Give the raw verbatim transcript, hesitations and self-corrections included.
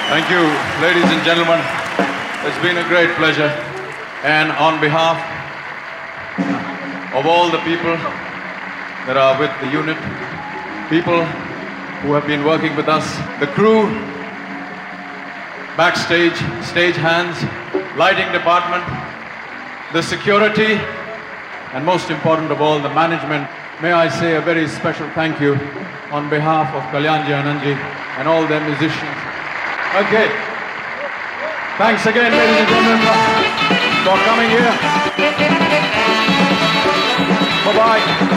Thank you, ladies and gentlemen. It's been a great pleasure. And on behalf of all the people that are with the unit, people who have been working with us, the crew, backstage, stage hands, lighting department, the security, and most important of all, the management, may I say a very special thank you on behalf of Kalyanji Anandji and all their musicians. Okay. Thanks again, ladies and gentlemen, for coming here. Bye-bye.